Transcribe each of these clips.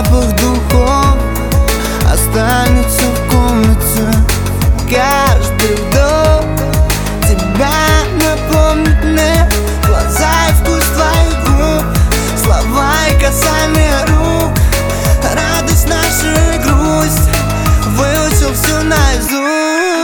запах духов останется в комнате. Каждый вдох тебя напомнит мне. Глаза и вкус твоих губ, слова и касание рук. Радость, наша и грусть, выучил все наизусть.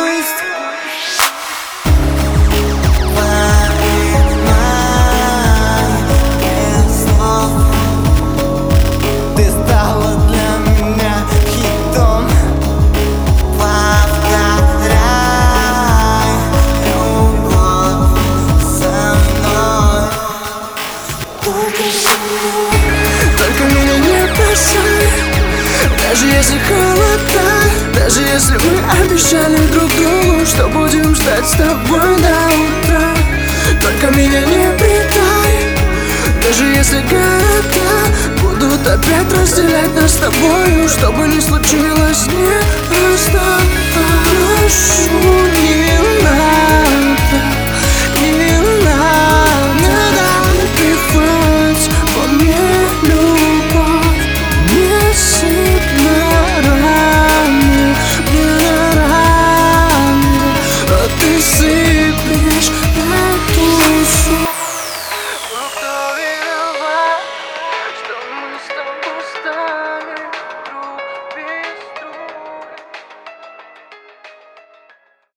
Только меня не бросай, даже если холодно, даже если мы обещали друг другу, что будем ждать с тобой до утра. Только меня не предай, даже если города будут опять разделять нас с тобою. Что бы ни случилось, не оставь.